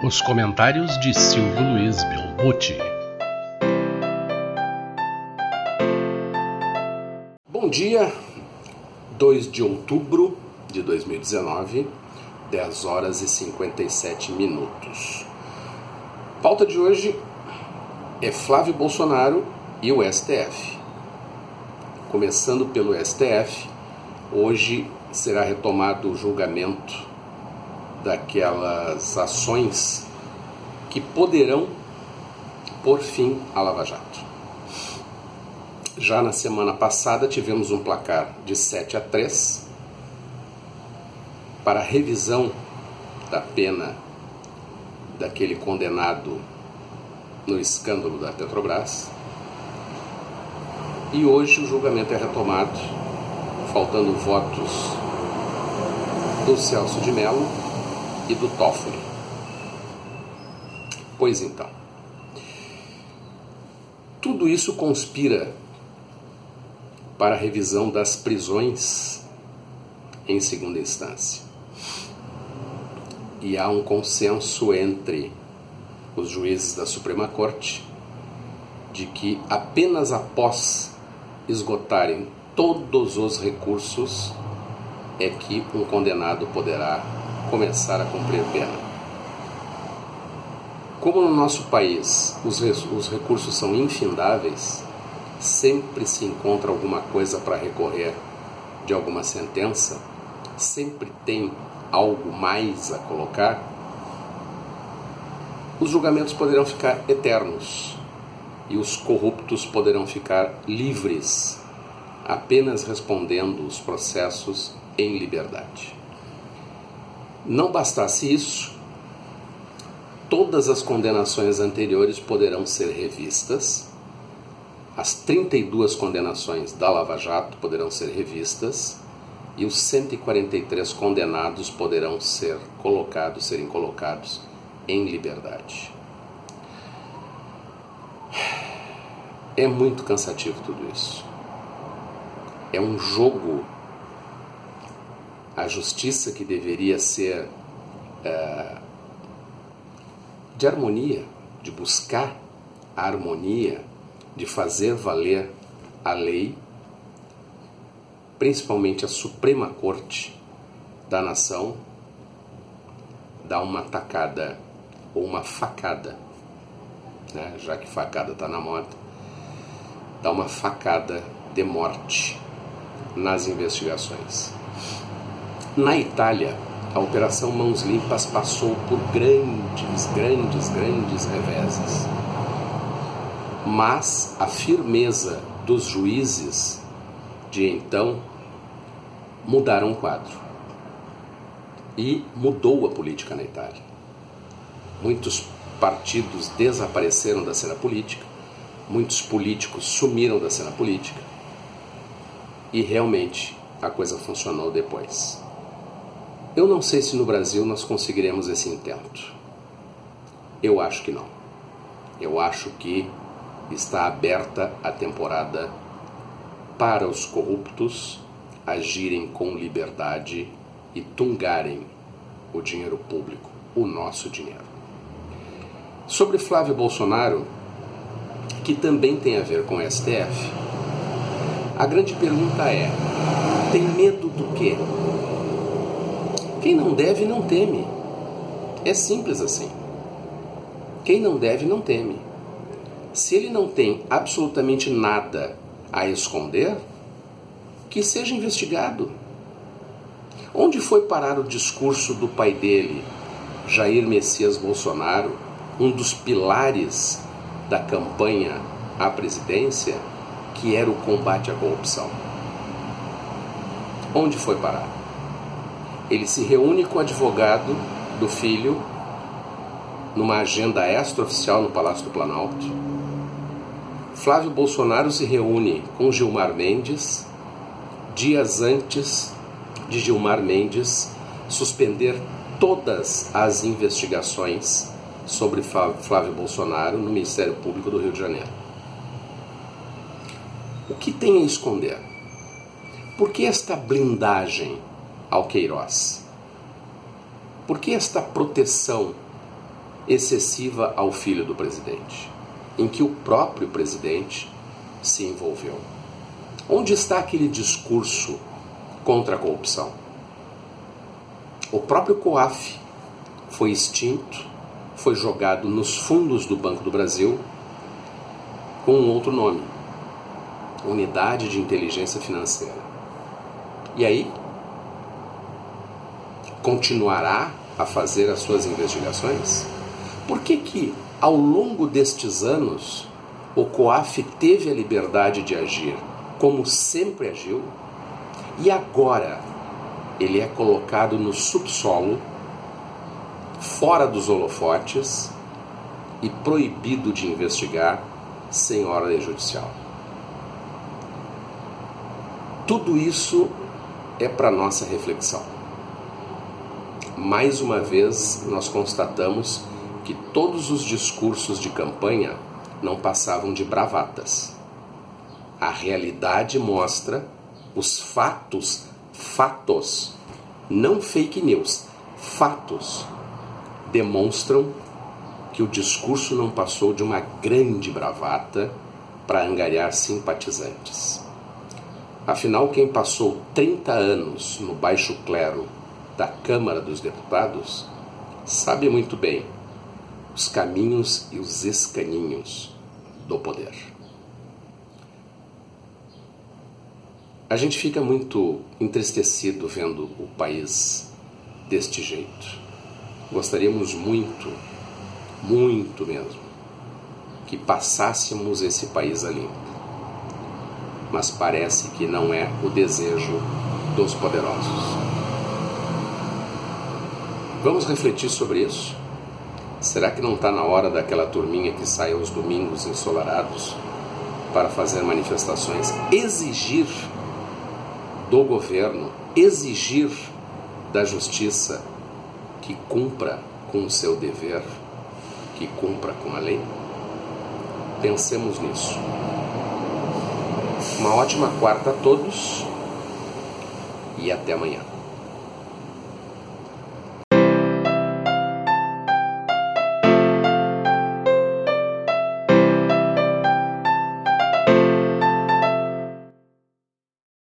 Os comentários de Silvio Luiz Belbucci. Bom dia, 2 de outubro de 2019, 10 horas e 57 minutos. Pauta de hoje é Flávio Bolsonaro e o STF. Começando pelo STF, hoje será retomado o julgamento daquelas ações que poderão pôr fim à Lava Jato. Já na semana passada tivemos um placar de 7-3 para a revisão da pena daquele condenado no escândalo da Petrobras. E hoje o julgamento é retomado, faltando votos do Celso de Mello e do Toffoli. Pois então, tudo isso conspira para a revisão das prisões em segunda instância. E há um consenso entre os juízes da Suprema Corte de que apenas após esgotarem todos os recursos é que um condenado poderá começar a cumprir pena. Como no nosso país os recursos são infindáveis, sempre se encontra alguma coisa para recorrer de alguma sentença, sempre tem algo mais a colocar, os julgamentos poderão ficar eternos e os corruptos poderão ficar livres, apenas respondendo os processos em liberdade. Não bastasse isso, todas as condenações anteriores poderão ser revistas, as 32 condenações da Lava Jato poderão ser revistas e os 143 condenados poderão serem colocados em liberdade. É muito cansativo tudo isso. É um jogo. A justiça, que deveria ser de harmonia, de buscar a harmonia, de fazer valer a lei, principalmente a Suprema Corte da Nação, dá uma tacada ou uma facada, né? Já que facada está na moda, dá uma facada de morte nas investigações. Na Itália, a Operação Mãos Limpas passou por grandes reveses. Mas a firmeza dos juízes de então mudaram o quadro. E mudou a política na Itália. Muitos partidos desapareceram da cena política, muitos políticos sumiram da cena política e realmente a coisa funcionou depois. Eu não sei se no Brasil nós conseguiremos esse intento. Eu acho que não. Eu acho que está aberta a temporada para os corruptos agirem com liberdade e tungarem o dinheiro público, o nosso dinheiro. Sobre Flávio Bolsonaro, que também tem a ver com o STF, a grande pergunta é: tem medo do quê? Quem não deve, não teme. É simples assim. Quem não deve, não teme. Se ele não tem absolutamente nada a esconder, que seja investigado. Onde foi parar o discurso do pai dele, Jair Messias Bolsonaro, um dos pilares da campanha à presidência, que era o combate à corrupção? Onde foi parar? Ele se reúne com o advogado do filho numa agenda extraoficial no Palácio do Planalto. Flávio Bolsonaro se reúne com Gilmar Mendes dias antes de Gilmar Mendes suspender todas as investigações sobre Flávio Bolsonaro no Ministério Público do Rio de Janeiro. O que tem a esconder? Por que esta blindagem ao Queiroz? Por que esta proteção excessiva ao filho do presidente, em que o próprio presidente se envolveu. Onde está aquele discurso contra a corrupção? O próprio COAF foi extinto, foi jogado nos fundos do Banco do Brasil com um outro nome, Unidade de Inteligência Financeira. E aí, continuará a fazer as suas investigações? Por que ao longo destes anos, o COAF teve a liberdade de agir como sempre agiu, e agora ele é colocado no subsolo, fora dos holofotes e proibido de investigar sem ordem judicial? Tudo isso é para nossa reflexão. Mais uma vez, nós constatamos que todos os discursos de campanha não passavam de bravatas. A realidade mostra os fatos, não fake news, fatos, demonstram que o discurso não passou de uma grande bravata para angariar simpatizantes. Afinal, quem passou 30 anos no baixo clero da Câmara dos Deputados sabe muito bem os caminhos e os escaninhos do poder. A gente fica muito entristecido vendo o país deste jeito. Gostaríamos muito, muito mesmo, que passássemos esse país a limpo. Mas parece que não é o desejo dos poderosos. Vamos refletir sobre isso? Será que não está na hora daquela turminha que sai aos domingos ensolarados para fazer manifestações, exigir do governo, exigir da justiça que cumpra com o seu dever, que cumpra com a lei? Pensemos nisso. Uma ótima quarta a todos e até amanhã.